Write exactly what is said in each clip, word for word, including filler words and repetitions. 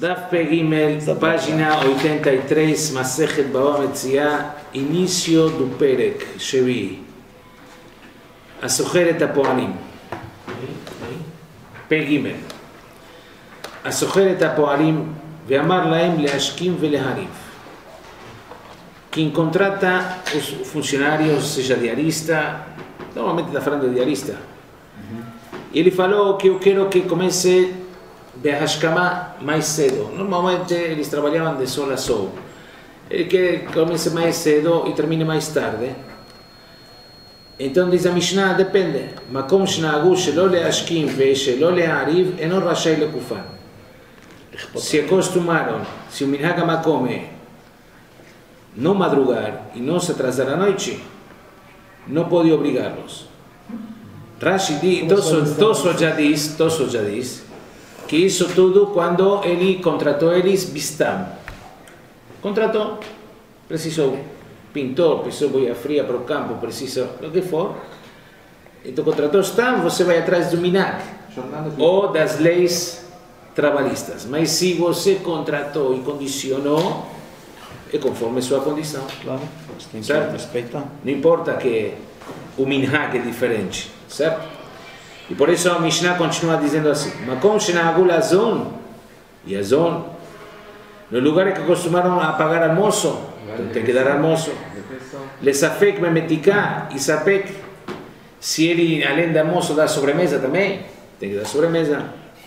Daf Pegimel, página oitenta e três, Masechet Bava Metzia, início do Perek, Shevi. Asojeret HaPoalim. Pegimel. Asojeret HaPoalim, ve'amar laem leashkim ve'lehariv. Quem contrata os funcionários, seja diarista, normalmente está falando de diarista, e ele falou que eu quero que comece Behashkama mais cedo. Normalmente eles trabalhavam de sol a sol. Ele quer que comece mais cedo e termine mais tarde. Então diz a Mishnah, depende. Makom shnagu shelo leashkim ve'shelo le'ariv eno rashai lekufan. Se acostumaram, se o minhag hamakom é não madrugar e não se atrasar à noite, não pode obrigá-los. Rashi diz, Tosso já diz, Tosso já diz, que isso tudo quando ele contratou eles Bistam. Contratou, precisou pintor, precisou boia fria para o campo, precisa o que for. Então contratou Stam, você vai atrás do minhag ou das leis trabalhistas. Mas se você contratou e condicionou, é conforme sua condição. Claro, certo? Respeitar. Não importa que o minhag é diferente, certo? E por isso a Mishnah continua dizendo assim: Makom shenagu lazon, e azon, nos lugares que acostumaram a pagar almoço, então tem que dar almoço. Le safek memetiká, e safek, se ele além de almoço dá sobremesa também, tem que dar sobremesa.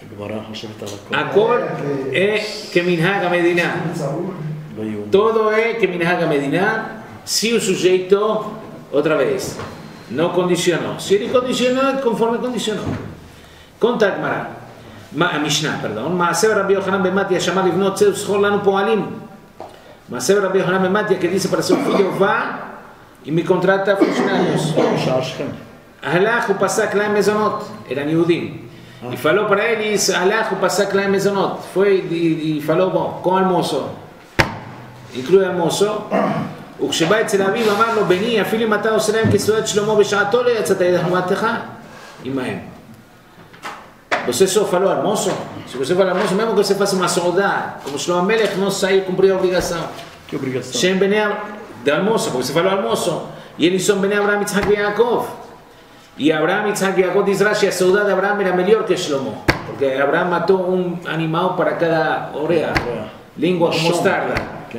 A cor é que minhag a Medina. Todo é que minhag a Medina, se o sujeito, outra vez, não condicionou. Se ele condicionou, conforme condicionou. Conta a Gemara, a Mishnah, perdão. Maaser Rabbi Yochanan ben Mattia chamar livnot tzeu schor lanu poalim. Maaser Rabbi Yochanan ben Mattia que disse para seu filho, vá e me contrata funcionários. Halach u pasak laem mezonot. Eram Yehudim. E falou para eles, halach u pasak laem mezonot. Foi e falou, bom, com almoço. Inclui almoço. וכשבא אצל אביו אמר לו, בני, אפילו אם אתה עושה להם כסעודת שלמה בשעתו, לא יצאת ידי חובתך עמהם. Você só falou almoço? Se você fala almoço, mesmo que você faça uma saudade, como Shlomo Melech não saiu cumprir a obrigação. Que obrigação? Shem Bnei de almoço, porque você falou almoço. E eles são Bnei Abraham, Yitzhak e Yaakov. E Abraham, Yitzhak e Yaakov diz Rashi, a saudade de Abraham era melhor que Shlomo. Porque Abraham matou um animal para cada orelha, língua com mostarda.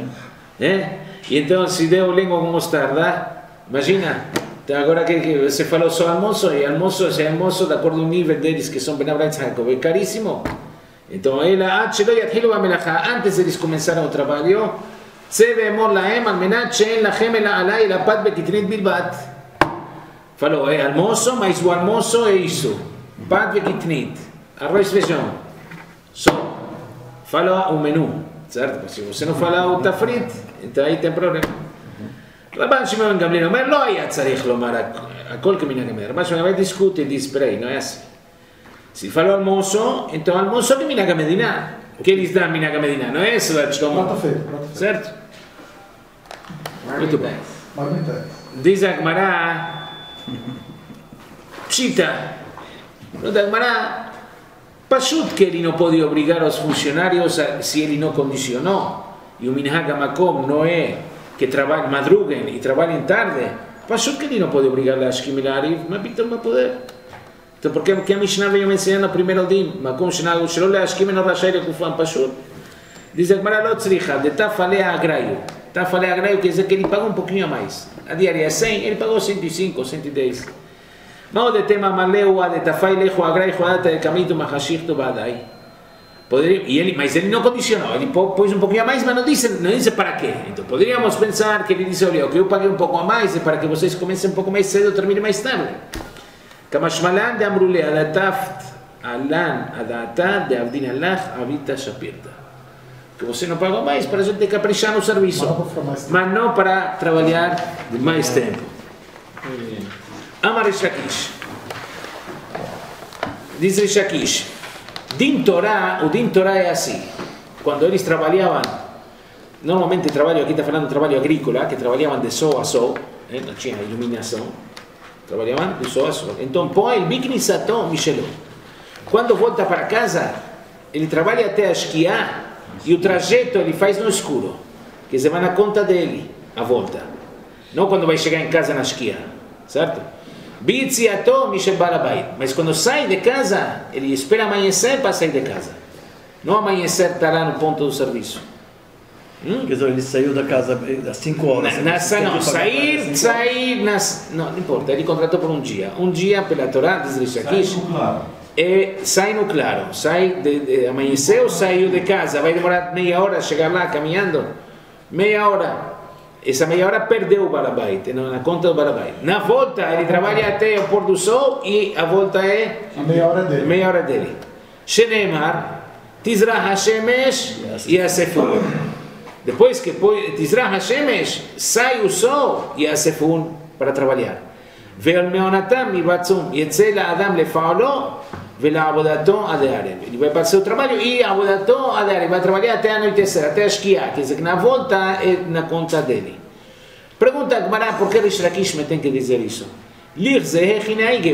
É? E então se deu língua com mostarda, imagina, agora que, que você falou só almoço, e almoço, esse almoço, de acordo com o nível deles, que são Ben Abraham e Yaakov, é caríssimo. Então, ela, antes de eles começaram o trabalho, falou, é almoço, mas o almoço é isso, pat vekitnit, arroz e feijão, só. Falou o menu, certo? Se você não falar o tafrit, então aí tem problema. Rabban Shimon ben Gamliel אומר, לא היה צריך לומר הכל כמנהג המדינה. רבן שמעון ben discute e diz, peraí, não é assim. Se falou almoço, então almoço é minhag המדינה. O que eles dão minhag המדינה? Não é isso, Shlomo? Certo? Muito bem. Diz a Gemara, Pshita, a Gemara, Pashut que ele não pode obrigar os funcionários se ele não condicionou. E o minhag hamakom não é que trabalhem, madruguem e trabalhem tarde. Pashut que ele não pode obrigar a Ashkim e Lariv, mas Piton vai poder. Então por que a Mishnah veio me ensinando no primeiro dia? Makom shenagu shelo leashkim eno rashai lekufan pashut. Diz a Gemara, lo tzricha, de tafalei agraio. Tafalei agraio quer dizer que ele pagou um pouquinho a mais. A diária é cem, ele pagou cento e cinco, cento e dez. Mas o de tema maleu, a de tafai lecho agraio, data de camito mahashirto badai. Poderia, e ele, mas ele não condicionou, ele pôs um pouquinho a mais, mas não disse, não disse para quê. Então poderíamos pensar que ele disse, olha, o que eu paguei um pouco a mais é para que vocês comecem um pouco mais cedo e terminem mais tarde. Kamashmalan de Amrule, adataft alan adata de Avdin Allah avita shapirta. Que você não pagou mais para a gente caprichar no serviço, mas não para trabalhar de mais tempo. Amar Rishakish. Diz Rishakish. Din Torah, o Din Torah é assim, quando eles trabalhavam, normalmente trabalho, aqui está falando de trabalho agrícola, que trabalhavam de sol a sol, eh, não tinha iluminação, trabalhavam de sol a sol, então põe o biknisatom Michelot. Quando volta para casa, ele trabalha até a esquiar, e o trajeto ele faz no escuro, que você vai na conta dele, a volta. Não quando vai chegar em casa na esquia, certo? Bitziato Mishel Balabait. Mas quando sai de casa, ele espera amanhecer para sair de casa. Não amanhecer está lá no ponto do serviço. Hum? Quer dizer, ele saiu da casa às cinco horas. Na, na, não, sair, sair, nas, não, não importa, ele contratou por um dia. Um dia pela Torá, diz Rish Lakish, é, sai no claro. Sai de, de, amanheceu, saiu de casa, vai demorar meia hora a chegar lá caminhando. Meia hora. Essa meia hora perdeu o Balabait, na conta do Balabait. Na volta, ele trabalha até o pôr do sol e a volta é a meia hora dele. Meia hora dele. Shenemar, Tizrah HaShemesh e Asefun. Depois que Tizrah HaShemesh, sai o sol e Asefun para trabalhar. Ve'al meonatam mibatzum, yetze la'adam lefa'olo, ve'la'avodato adearev. Ele vai para o seu trabalho e avodato adearev, vai trabalhar até anoitecer, até esquiar. Quer dizer que na volta é na conta dele. Pergunta a Gemara, por que Rish Lakish me tem que dizer isso? Lir zeh chineige,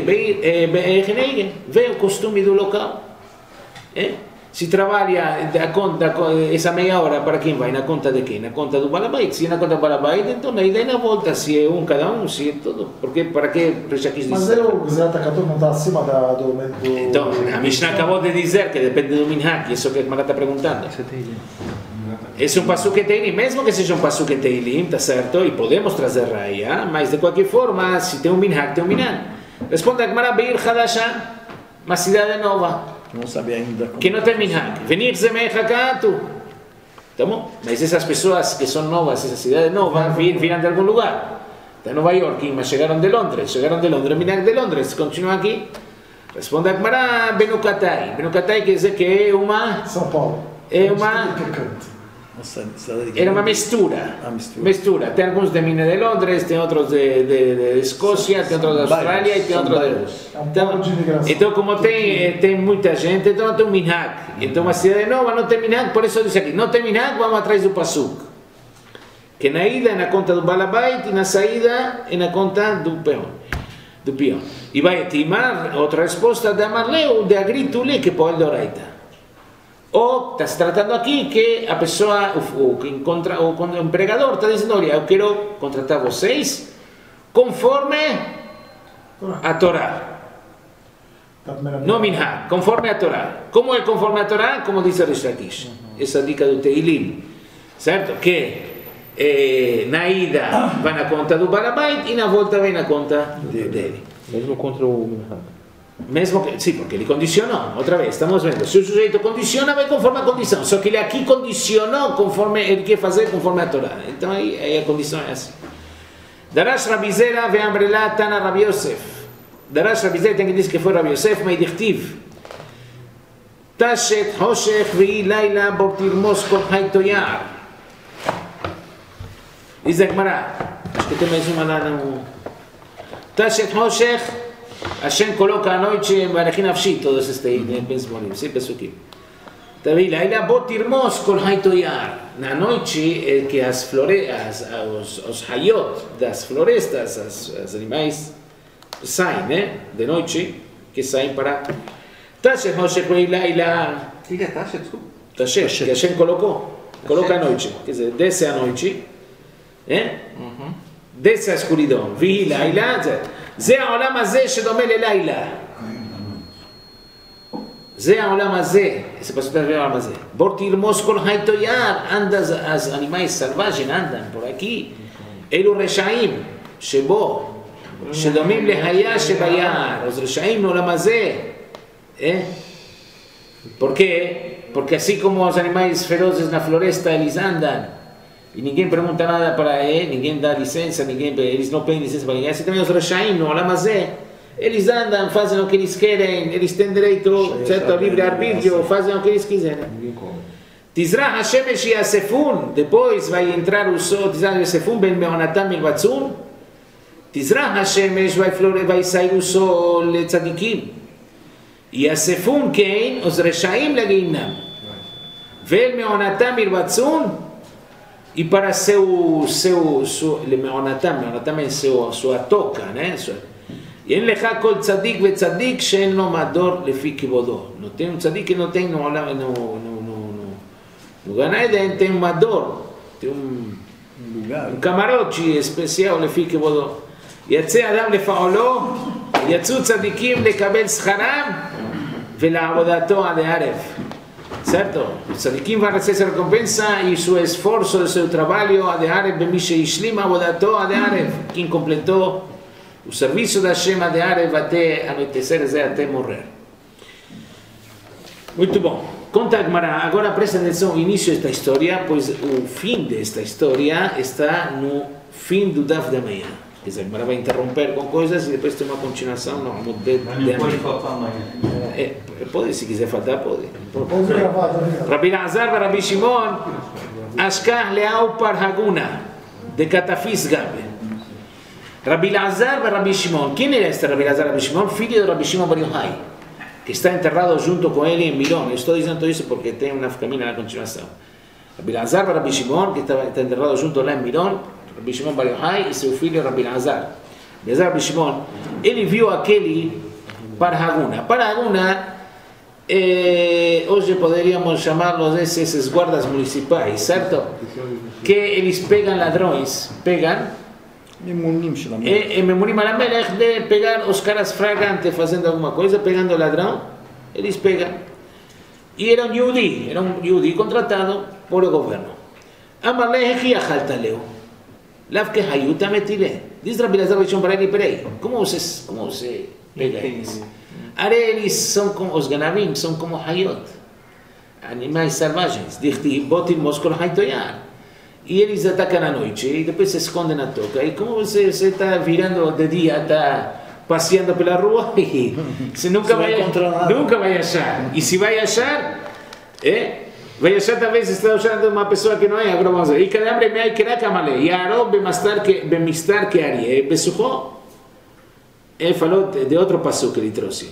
vê o costume do local. É? Se trabalha da conta, essa meia hora para quem vai? Na conta de quem? Na conta do Balabait. Se é na conta do Balabait, então na ida e na volta. Se é um cada um, se é tudo. Porque, para que Rish Lakish diz? Mas é o Zerata Kator não está acima da, do, do... Então, a Mishnah acabou de dizer que depende do Minhag. Isso que a Gemara está perguntando. Esse é um Pasuk Teilim. Mesmo que seja um Pasuk Teilim, está certo? E podemos trazer Raya. Mas, de qualquer forma, se tem um Minhag, tem um Minhag. Responde a Gemara, Beir Hadashah, uma cidade nova. Não sabia ainda como... Que não tem minhag. Venir zemechakatu. Tá bom? Mas essas pessoas que são novas, essa cidade nova, viram de algum lugar. De Nova York, mas chegaram de Londres. Chegaram de Londres, minhag de Londres. Continuam aqui. Responde a Gemara, Benukatai. Benukatai quer dizer que é uma... São Paulo. É uma... Nossa, era uma mistura. Ah, mistura. mistura. Tem alguns de Minas de Londres, tem outros de, de, de Escócia, tem outros da Austrália e tem outros de... Então, então, como tem, tem muita gente, então não tem um minhag. Então, uma cidade nova não tem minhag, por isso eu disse aqui, não tem minhag, vamos atrás do Pasuk. Que na ida é na conta do Balabait e na saída é na conta do peão. Do peão. E vai timar outra resposta de Amarleu, de Agritule, que pode Doraita. Ou está se tratando aqui que a pessoa, o, o, que encontra, o, o empregador está dizendo, olha, eu quero contratar vocês conforme a Torá. Não minhag, conforme a Torá. Como é conforme a Torá? Como diz o Rish Lakish. Essa dica do Teilim. Certo? Que eh, na ida vai na conta do Balabait e na volta vai na conta dele. Mesmo contra o minhag. Mesmo que, sim, porque ele condicionou, outra vez, estamos vendo, se o sujeito condiciona, vai conforme a condição, só que ele aqui condicionou conforme ele quer fazer, conforme a Torá. Então aí, aí a condição é assim. Darash Rabizera ve Amrela Tana Rabi Yosef. Darash Rabizera tem que dizer que foi Rabi Yosef, mas dichtiv. Tashet Hoshech vi Laila Bortirmos Kol Haitoyar. Diz a Gemara, acho que tem mais uma lá no... Tashet Hoshech. Hashem coloca a noite Barajin Nafshi, todos estes pensamentos, sim, pesukim. Também lá ele botirmos kol haitoyar. Na noite é que as florestas, os, os hayot das florestas, os animais saem, né? De noite, que saem para... Tashet Moshe Leila. O que é Tashet? Desculpa. Tashet, que Hashem colocou. Coloca a noite. Quer dizer, desce a noite, né? Desce a escuridão. Vi Laila. זה העולם הזה שדומה ללילה. זה העולם הזה, esse pastor é o העולם הזה. בוא תרמוס כל חי תויר, אז animais selvagens andam por aqui. אלו רשעים שבו, שדומים להיה שביער. os רשעים no העולם הזה. Por quê? Porque assim como os animais ferozes na floresta, eles andam. E ninguém pergunta nada para ele, ninguém dá licença, ninguém, eles não pedem licença para ninguém. Assim também os Rashaim, no Alamazé, eles andam, fazem o que eles querem, eles têm direito, certo, livre-arbítrio, fazem o que eles quiserem. Tizrah Hashemesh e Asefun, depois vai entrar o sol, Tizrah Hasefun, Ben Meonatam e Batzun. Tizrah Hashemesh vai, vai sair o sol, Tzadikim. E Asefun, quem? Os Rashaim Laginam. Ben Meonatam e Batzun. E para seu, seu, seu, Meonatam, Meonatam é seu, sua toca, né? E em Lecha Kol Tzadik ve Tzadik she'en lo mador lefi kibodó. Não tem um tzadik que não tem no, no, no, no, No Gan Eden tem uma dor, tem um, um lugar. um camarote especial, לפי כבודו. יצא אדם לפעולו, יצאו צדיקים לקבל שכרם ולעבודתו עד הערב. Certo? Os tzadikim vão receber recompensa e seu esforço, o seu trabalho, a de Arev, bem que Ishlim, abodato, a de Arev, quem completou o serviço da Hashem, a de Arev, até anoitecer, até morrer. Muito bom. Conta a Gemara, agora presta atenção ao início desta história, pois o fim desta história está no fim do Daf da manhã. Quer dizer, a Gemara vai interromper com coisas e depois tem uma continuação no Amud Bet. Não pode faltar amanhã. É, pode, se quiser faltar, pode. Pode gravar, né? Rabbi Elazar e Rabbi Shimon, Ashkah Leau Par Haguna, de Catafis Gabe. Rabbi Elazar e Rabbi Shimon. Quem era este Rabbi Elazar e Rabbi Shimon? Filho de Rabbi Shimon Bar Yochai, que está enterrado junto com ele em Milón. Eu estou dizendo isso porque tem uma camina na continuação. Rabbi Elazar e Rabbi Shimon, que está enterrado junto lá em Milón, Rabbi Shimon Bar Yochai e seu filho Rabbi Elazar. Elazar e Rabbi Shimon, ele viu aquele Par Haguna. Par Haguna, eh, hoje poderíamos chamá-los esses, esses guardas municipais, certo? Que eles pegam ladrões, pegam Memunim של המלך. e, e memorim al Melech de pegar os caras fragantes fazendo alguma coisa, pegando ladrão, eles pegam. E era um Yehudi, era um Yehudi contratado por o governo. Amar leh, איך יכלת לו? לאו כחיות המטילה. Diz Rabbi Elazar Bishon para ele, peraí, como você, como você pega eles? Are eles são como os ganavim, são como hayot, animais selvagens. Diz-te, botim moskol haytoyar. E eles atacam à noite e depois se escondem na toca. E como você está virando de dia, está passeando pela rua, você nunca vai, nunca vai achar. E se vai achar, é, vai achar talvez está achando uma pessoa que não é, agora vamos ver. E cada homem me quer camale. E Aró bemistar que arie, besuchó. Ele falou de outro passo que ele trouxe.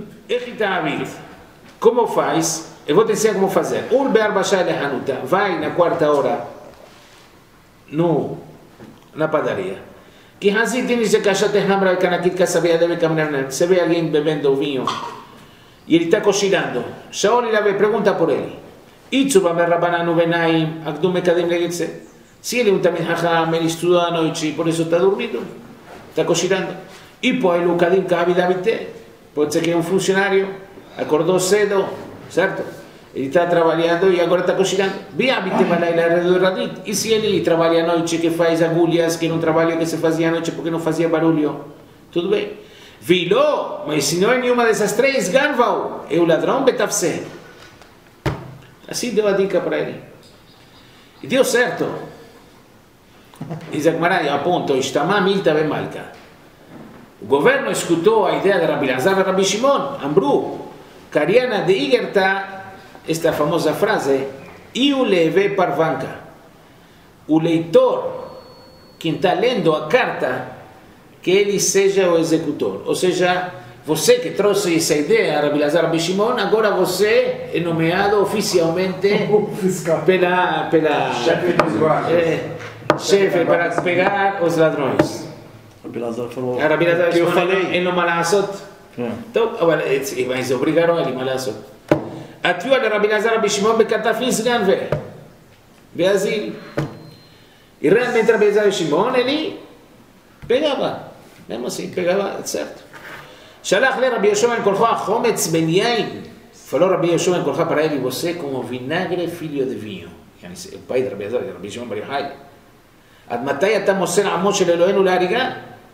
Como faz? Eu vou te ensinar como fazer. Ur be'arba shai lehanuta. Vai na quarta hora no, na padaria. Que Hansi diz que caixa tem lembra que naquele que sabia deve caminhar. Se vê alguém bebendo vinho e ele está cochilando. Shaul ele pergunta por ele. Itzu ba merrabananu benaim akdum mekadim legitze. Se ele é um tamid hacham, ele estuda à noite e por isso está dormindo, está cochilando. E poi o Kadim Kavi Davide, pode ser que é um funcionário, acordou cedo, certo? Ele está trabalhando e agora está cochilando. Biabite malaila do radit. E se ele trabalha à noite, que faz agulhas, que não trabalha que se fazia à noite porque não fazia barulho, tudo bem. Viló, mas se não é nenhuma dessas três, Garvau, é o ladrão Betafse. Assim deu a dica para ele. E deu certo. Diz a Gemara, aponta, Ishtama Milta Bemalka. O governo escutou a ideia de Rabbi Elazar e Rabbi Shimon, Ambru, Cariana de Igerta, esta famosa frase, Iu leve parvanca. O leitor, quem está lendo a carta, que ele seja o executor. Ou seja, você que trouxe essa ideia, Rabbi Elazar e Rabbi Shimon, agora você é nomeado oficialmente pela, pela Chefe dos guardas. É, chefe para pegar os ladrões. Rabbi Elazar falou. Rabbi Elazar que eu falei. Ele não malasot. É. Então, agora, mas obrigaram ele malasot. Atiu a Rabbi Elazar e Rabbi Shimon becatafim sgan ve. Beazil. E realmente Rabbi Elazar e Shimon, ele pegava. Mesmo assim, pegava, certo. Shalach le Rabbi Yoshua en kolcha chometz ben yain. Falou Rabbi Yoshua en kolcha para ele, você como vinagre filho de vinho. O pai de Rabbi Elazar e Rabbi Shimon bar Yochai. עד מתי אתה מוסר עמו של אלוהינו להריגה?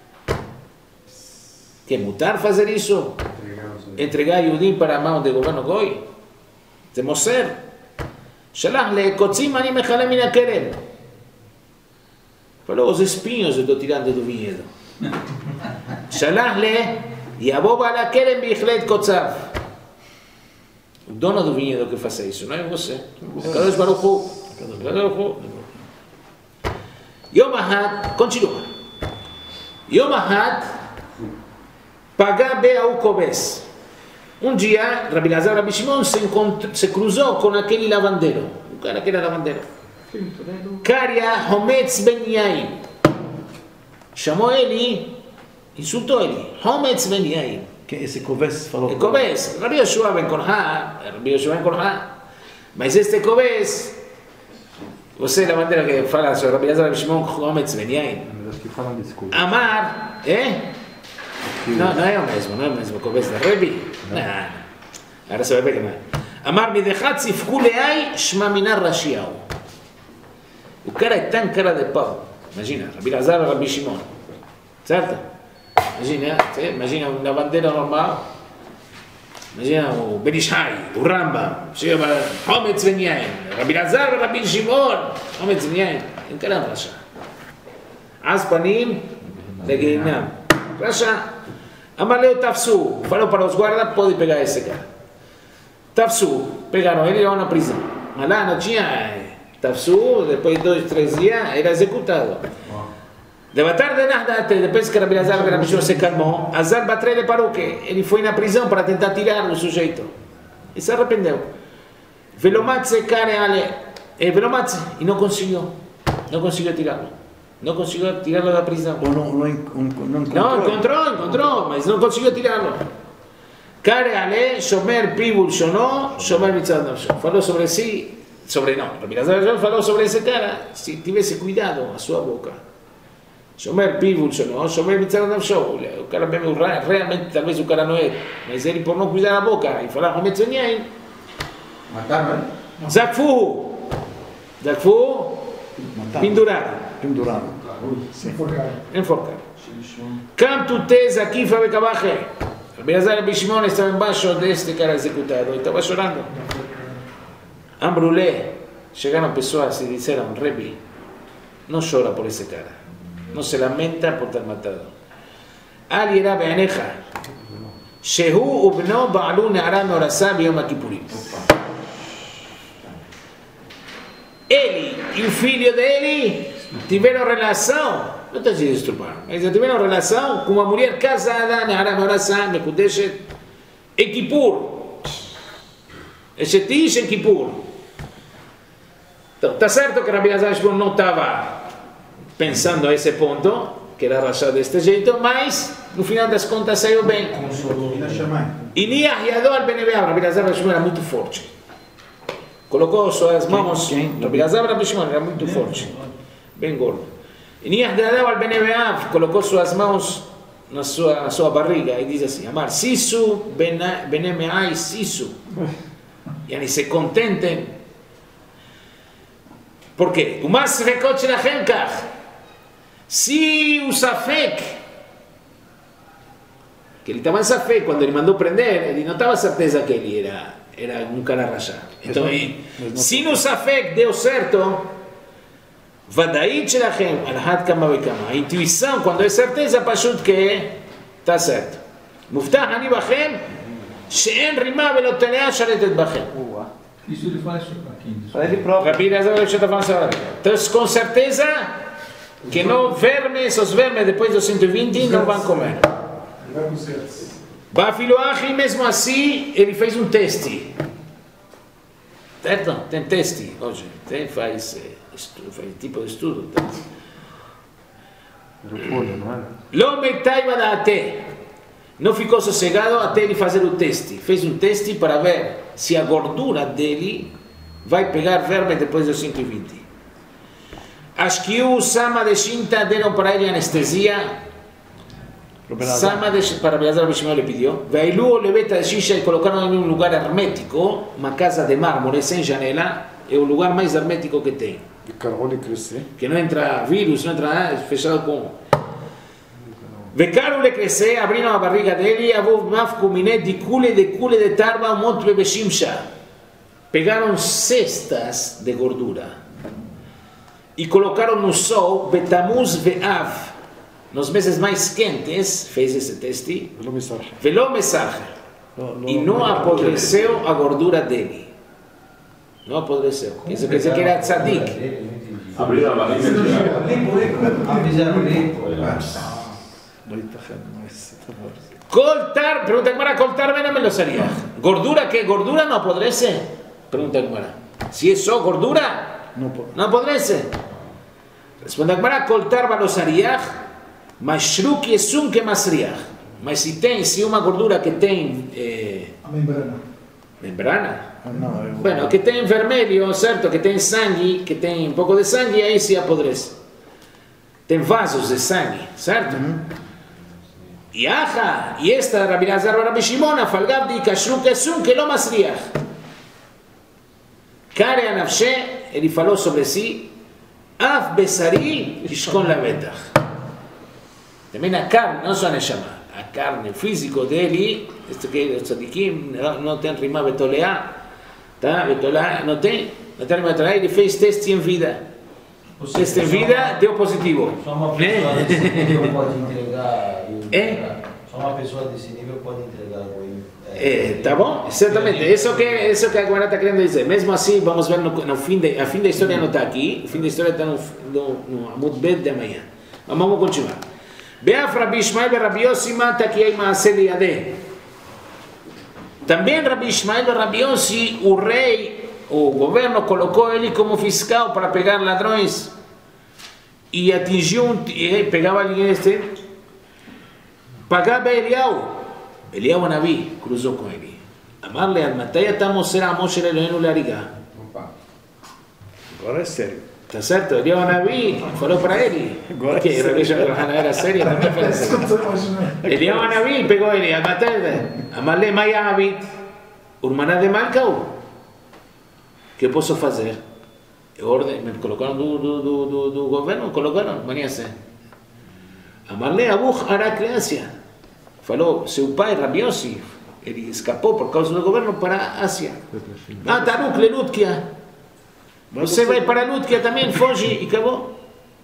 Que mutar fazer isso? Entregar Yudim para a mão do governo Goi? זה מוסר. שלח לקוצים אני מכלה מן הכרם. Falou, os espinhos eu estou tirando do vinhedo. שלח ל... יבוא בעל הכרם בהחלט קוצב. O dono do vinhedo que faça isso, não é você. Kadosh Baruch Hu. Kadosh Baruch Hu. Yom Ahad, continua. Yom Ahad, paga be'au kobes. Um dia, Rabbi Elazar e Rabbi Shimon se, se cruzou com aquele lavandeiro. O cara que era lavandeiro. Karia Hometz ben Yain. Chamou ele, insultou ele. Hometz ben Yain. Que esse Koves falou. É Koves. Rabbi Yoshua ben Korha. Rabbi Yoshua ben Korha. Mas este Koves Você da maneira que fala sobre Rabbi Elazar Shimon Chometz Ben Yain. Mas acho que falam desse curso. Amar, é? Não, não é o mesmo, não é o mesmo que o da Rebbe. Não. Agora você vai ver que não é. Amar Midechat Sifku Leai Shma Minar Rashiau. O cara é tão cara de pau. Imagina, Rabbi Elazar e Rabbi Shimon. Certo? Imagina, sim, imagina uma bandeira normal. Imagina o Ben Ishai, o Rambam, chega Chometz Ben Yain, Rabbi Elazar e Rabbi Shimon, Chometz Ben Yain. Em caramba, Rasha. Az panim leguinam. Rasha. Amaleu Tafsu. Falou para os guardas, pode pegar esse cara. Tafsu. Pegaram ele e levaram na prisão. Mas lá não tinha Tafsu, depois de dois, três dias, era executado. De tarde de nada, depois que Rabbi Elazar e Rabbi Shimon se calmou, Azar Batrele parou que ele foi na prisão para tentar tirar o sujeito. E se arrependeu. Velomatze care ale. E Velomatze, e não conseguiu. Não conseguiu tirá-lo. Não conseguiu tirá-lo da prisão. Ou não, não, não encontrou? Não, encontrou, encontrou, mas não conseguiu tirá-lo. Care ale, Shomer Pibul Shono, Shomer Mitzad Nafsho. Falou sobre si, sobre não. Rabbi Elazar falou sobre esse cara, se tivesse cuidado a sua boca. Shomer Pibul Shono, Shomer Mitzad Nafsho. O cara mesmo, realmente, talvez o cara não é, mas ele por não cuidar a boca e falar Chometz Ben Yain. Mataram ele? Zakfu. Zakfu, pendurado. Pendurado. Enforcado. Enforcado. Cam tu tez aqui, Fabe Cabaje. Rabbi Elazar e Rabbi Shimon estavam embaixo deste cara executado e estava chorando. Ambrulé. Chegaram pessoas e disseram, Rebbe, não chora por esse cara. Não se lamenta por ter matado. Ali era Beaneja. Shehu ubno ba'alu ne'ara me'orasá b'yom HaKippurim. Ele e o filho dele tiveram relação, não estou dizendo estuprar, mas tiveram relação com uma mulher casada, Ne'ara me'orasá, Mekudeshet, em Kippur. Eshetish em Kippur. Então, está certo que Rabbi Elazar Shimon não estava pensando a esse ponto, que era rachado deste jeito, mas no final das contas saiu bem. E Niah Yadó al Benebeab, Rabbi Elazar Shimon era muito forte. Colocou suas mãos, Rabbi Elazar e Rabbi Shimon era muito forte, bem gordo. E Niah Yadó al Benebeab colocou suas mãos na sua, na sua barriga e diz assim, Amar, Sisu, Benemeai, Sisu. E eles se contentem. Por quê? O mas recote na Henkach. Se o Safek, que ele estava em Safek, quando ele mandou prender, ele não estava certeza que ele era, era um cara rachado. Então, e, se no Safek deu certo, Vadait Shelachem, Alhat Kama Bekama. A intuição, quando é certeza, Pashut que está certo. Muftah Ani Bachem, She'en Rimah Velotenea Sharetet Bachem. Isso ele faz aqui. Para ele próprio. Rabbi Elazar está falando agora. Então, com certeza que não vermes, os vermes depois dos cento e vinte não vão comer. Vai com os gatos. Bafiloachi, mesmo assim, ele fez um teste. Certo? Tem teste hoje. Tem, faz, estudo, faz tipo de estudo. Do folha, não era? Lo metaiba da até. Não ficou sossegado até ele fazer o teste. Fez um teste para ver se a gordura dele vai pegar verme depois dos cento e vinte. As que o Sama de Shinta deram para ele anestesia. Sama de para Elazar Bishimon ele pediu. Veilu o leveta de Shisha e colocaram em um lugar hermético, uma casa de mármore sem janela, é o lugar mais hermético que tem. De carvalho crescer. Que não entra vírus, não entra nada, fechado com. Vecaram le crescer, abriram a barriga dele, avô mafku miné de cule de cule de tarba, um monte de beshimsha. Pegaram cestas de gordura e colocaram no sol, betamuz ve'av, nos meses mais quentes, fez esse teste, veló mesach, e não apodreceu a gordura dele. Não apodreceu. Isso quer dizer que era tzadik. Abriram a barriga de Avisaram ele. Coltar, pregunta Gemara, coltar ven a melosariah. ¿Gordura qué? ¿Gordura no apodrece? Pregunta Gemara. Si es só gordura, no apodrece. Responde Gemara, coltar melosariah, mashruk yesum que masriah. Mas se tem, se uma gordura que tem eh, A membrana. membrana, Não, eu... Bueno, que tem vermelho, certo? Que tem sangue, que tem um pouco de sangue, aí se apodrece. Tem vasos de sangue, certo? Uhum. E aja, e esta Rabbi Elazar Rabbi Shimon, afalgav di kashrut kesum que lo masriach. Kare anafshe, ele falou sobre si, af besari ishkon lavetach. Também a carne, não só a neshama, a carne, o físico dele, isto que os tzadikim não tem rima betoleá, tá? Betoleá não tem, não tem rima betoleá, ele fez teste em vida. O teste em vida deu positivo. Só uma pessoa desse nível pode entregar. É? Só uma pessoa desse nível pode entregar o É, tá bom? Certamente, isso que, isso que a Gemara está querendo dizer. Mesmo assim, vamos ver no, no fim, de, a fim da história não está aqui, o fim da história está no, no, no Amud Bet de amanhã. Mas vamos continuar. Beaf Rabbi Ishmael e Rabbi Yossi mata que aí maaseh liyadeh. Também Rabbi Ishmael e Rabbi Yossi, o rei, o governo colocou ele como fiscal para pegar ladrões e atingiu um, e pegava alguém este, pagava Eliyahu. Eliyahu Nabi cruzou com ele. Amarle al matai estamos ser amo shel Eloheinu leharigah. Agora é sério. Tá certo? Eliyahu Nabi falou para ele. Agora que é Rabbi Shimon era sério, também foi sério. Eliyahu Nabi pegou ele, al matai. Amarle maya abit. Urmaná de Malcau. Que posso fazer? Ordem, me colocaram do, do, do, do, do governo, colocaram, maniase. Amarle abuch hará criança. Falou, seu pai, Rabbi Yossi, ele escapou por causa do governo para a Ásia. Ah, Taruk, Lelutkia. Você vai para Lutkia também, foge e acabou.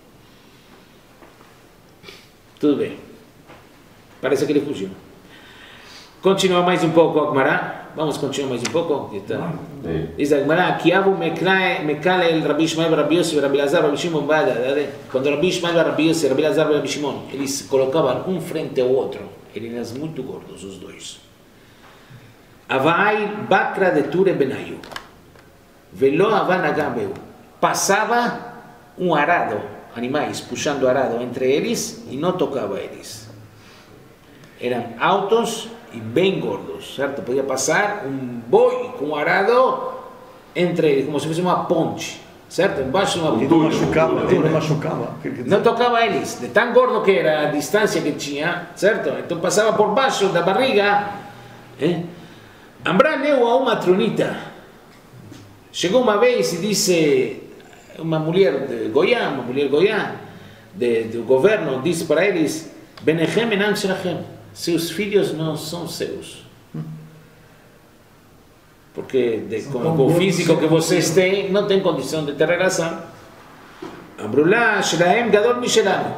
Tudo bem. Parece que ele fugiu. Continua mais um pouco, Agmará. Vamos continuar mais um pouco. Diz Agmará, Kiavu mekale el Rabbi Ishmael, Rabbi Yossi, Rabbi Elazar, Rabbi Shimon, quando Rabbi Ishmael, Rabbi Yossi, Rabbi Elazar, Rabbi Shimon, eles colocavam um frente ao outro. Eles eram muito gordos, os dois. Avai bakra de Ture benayu. Velo avanagambeu. Passava um arado, animais puxando arado entre eles e não tocava eles. Eram altos e bem gordos, certo? Podia passar um boi com um arado entre eles, como se fosse uma ponte, certo? Embaixo de uma ponte. Ele não machucava, ele não machucava. Não tocava eles, de tão gordo que era a distância que tinha, certo? Então passava por baixo da barriga. Ambrá leu a uma tronita. Chegou uma vez e disse, uma mulher de Goiá, uma mulher Goiá, de, do governo, disse para eles, Benechem enam shelachem, seus filhos não são seus. Porque de, com, com o físico que vocês têm, não tem condição de ter relação. Ambrulá, shelahem gadol mishelanu.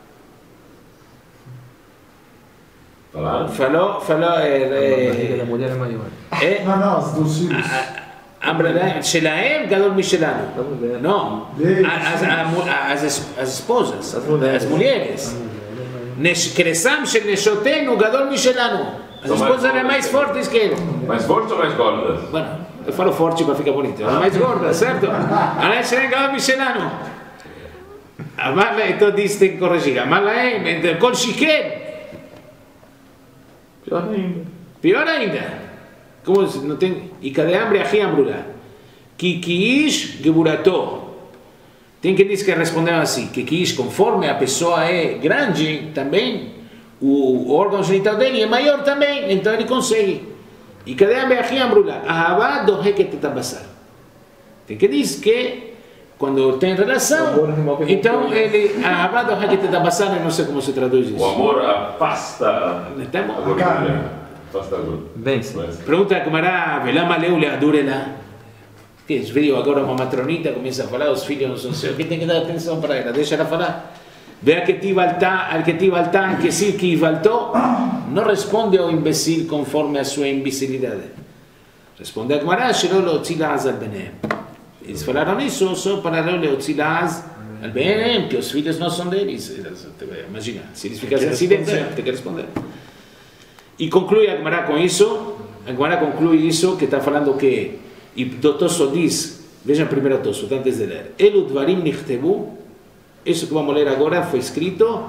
Falou, falou, barriga da mulher é maior. é, Não, não, as dos filhos. Ambrulá, shelahem gadol mishelanu. Da mulher. Não, as, as, as, as esposas, As mulheres. as mulheres. Kresam shel neshotenu gadol mishelanu. As São esposas mais eram mais fortes que ele. Mais fortes ou mais gordas? Bueno, eu falo forte para ficar bonito. Eram mais gordas, certo? Além de gadol mishelanu. Amarla, então diz tem que corrigir. Amarla é com shikel. Pior ainda. Pior ainda. Como não tem. E cadê hambre aqui, Ambrulá? Kikiish geburato. Tem que dizer que responderam assim: Kikiish, conforme a pessoa é grande, também o órgão genital dele é maior também, então ele consegue. E cadê hambre aqui, Ambrulá? Ahavá do heket tabassar. Tem que dizer que quando tem relação, então ele ahavá do heket tabassar, eu não sei como se traduz isso. O amor afasta a Estamos? gordura. Afasta a gordura. Vence. Pergunta a Camará, velama leu leadurela. Que veio agora uma matronita, começa a falar, os filhos não são seus, que tem que dar atenção para ela, deixa ela falar. Vê que ti valta, que ti valta, que sim, que valtou, não responde ao imbecil conforme a sua imbecilidade. Responde a Camará, shelo tzilaz al benem. Eles falaram isso só para o tzilaz al benem, que os filhos não são deles. Imagina, se eles ficassem em silêncio, tem que responder. E conclui a Gemara com isso, a Gemara conclui isso, que está falando que, e o Tosso diz, vejam primeiro o Tosso, antes de ler, Elu dvarim nichtebu, isso que vamos ler agora foi escrito,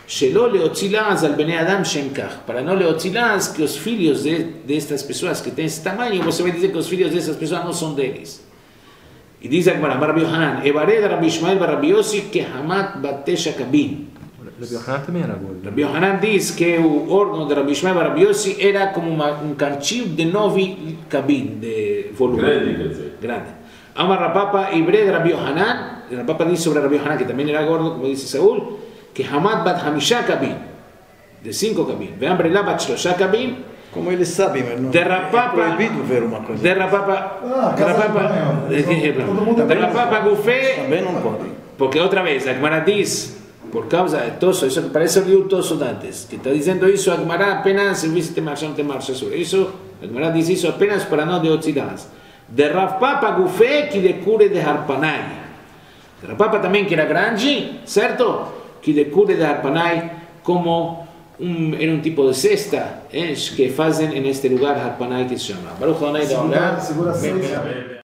Shelo leotzilaz al bnei adam shenkach. Para não leotzilaz, que os filhos de, destas pessoas que têm esse tamanho, você vai dizer que os filhos dessas pessoas não são deles. E diz a Gemara, Rabbi Yohanan, Evared Rabbi Ishmael Rabbi Yossi que Hamat Batesha Kabin. Rabbi Yohanan também era gordo. Rabbi Yohanan diz que o órgão de Rabbi Ishmael Rabbi Yossi era como uma, um cantil de nove cabin, de volume. Grande, quer dizer. Grande. Amar Rapapa Ibred Rabbi Yohanan, Rapapa diz sobre Rabbi Yohanan, que também era gordo, como disse Saúl, que Hamat Bat Hamisha Kabin, de cinco cabin. Veambrela Bat Shlosha Kabin. Como eles sabem, mas não De é Rapapa, proibido ver uma coisa. de Rapapa, Ah, de casa de Rapapa, banho. de Todo mundo de Rapapa Gufé, Também não podem. porque outra vez, a Gemara diz, por causa de Tosso, isso que parece o Tosso Dantes, que está dizendo isso, a Gemara apenas, se viste marcha, não tem marcha sobre isso, a Gemara diz isso apenas para não de otzilaz. De Rapapa Gufé, que decure de Harpanai. De Rapapa também, que era grande, certo? Que decure de Harpanai, como um, era um tipo de cesta, eh, que fazem neste lugar Harpanai que se chama. Baruch Adonai da Segura, Olam. segura seis.